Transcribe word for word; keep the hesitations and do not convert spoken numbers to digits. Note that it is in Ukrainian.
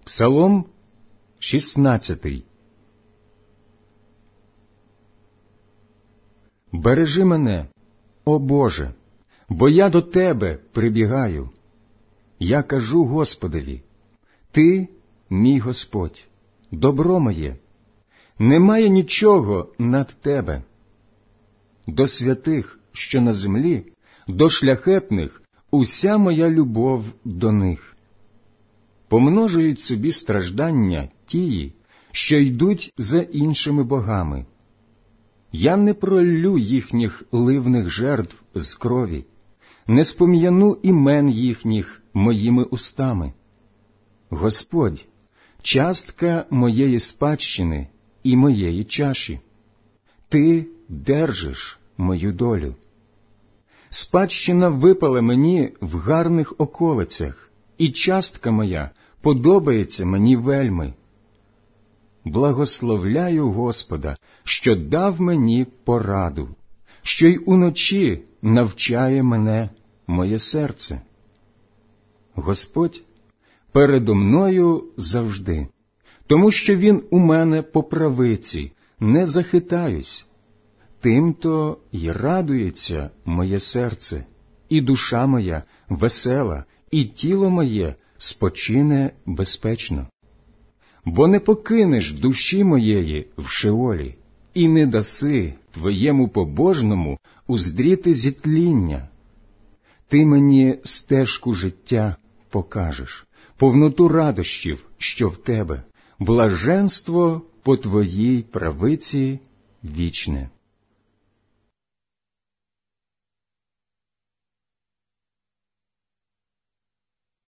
Псалом шістнадцятий. Бережи мене, о Боже, бо я до Тебе прибігаю. Я кажу Господові: Ти, мій Господь, добро моє, немає нічого над Тебе. До святих, що на землі, до шляхетних, уся моя любов до них. Помножують собі страждання тії, що йдуть за іншими богами. Я не проллю їхніх ливних жертв з крові, не спом'яну імен їхніх моїми устами. Господь, частка моєї спадщини і моєї чаші. Ти держиш мою долю. Спадщина випала мені в гарних околицях, і частка моя подобається мені вельми. Благословляю Господа, що дав мені пораду, що й уночі навчає мене моє серце. Господь передо мною завжди, тому що Він у мене по правиці, не захитаюсь. Тим-то й радується моє серце, і душа моя весела, і тіло моє спочине безпечно. Бо не покинеш душі моєї в Шеолі, і не даси твоєму побожному уздріти зітління. Ти мені стежку життя покажеш, повноту радощів, що в тебе, блаженство по твоїй правиці вічне.